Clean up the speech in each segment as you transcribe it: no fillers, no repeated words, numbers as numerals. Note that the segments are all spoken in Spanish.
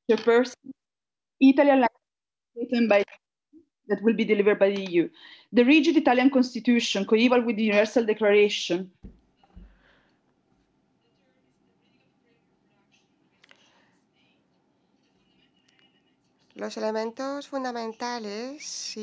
chairperson, Italian language by that will be delivered by the EU. The rigid Italian constitution, coeval with the Universal Declaration. Los elementos fundamentales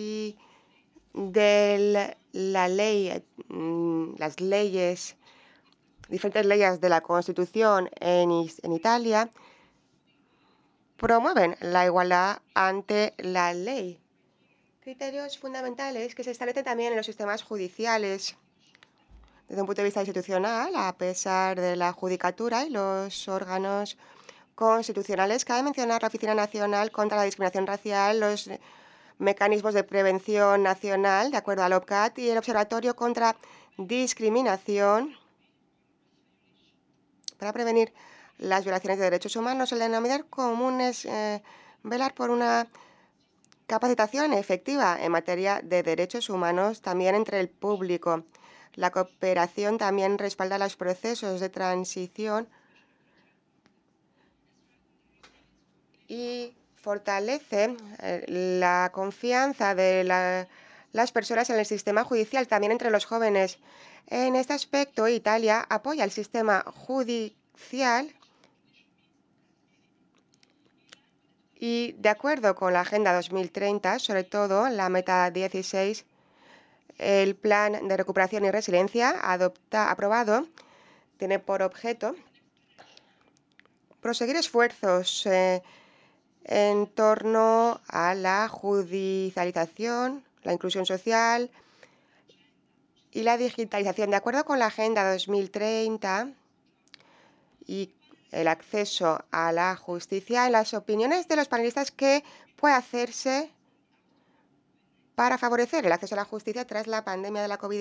de la ley, las leyes, diferentes leyes de la Constitución en Italia promueven la igualdad ante la ley. Criterios fundamentales que se establecen también en los sistemas judiciales. Desde un punto de vista institucional, a pesar de la judicatura y los órganos constitucionales, cabe mencionar la Oficina Nacional contra la Discriminación Racial, los mecanismos de prevención nacional, de acuerdo al OPCAT, y el Observatorio contra Discriminación para prevenir las violaciones de derechos humanos. El denominador común es velar por una capacitación efectiva en materia de derechos humanos también entre el público. La cooperación también respalda los procesos de transición y fortalece la confianza de las personas en el sistema judicial, también entre los jóvenes. En este aspecto, Italia apoya el sistema judicial y, de acuerdo con la Agenda 2030, sobre todo la meta 16, el Plan de Recuperación y Resiliencia aprobado tiene por objeto proseguir esfuerzos en torno a la judicialización, la inclusión social y la digitalización. De acuerdo con la Agenda 2030 y el acceso a la justicia, en las opiniones de los panelistas, ¿qué puede hacerse para favorecer el acceso a la justicia tras la pandemia de la COVID-19?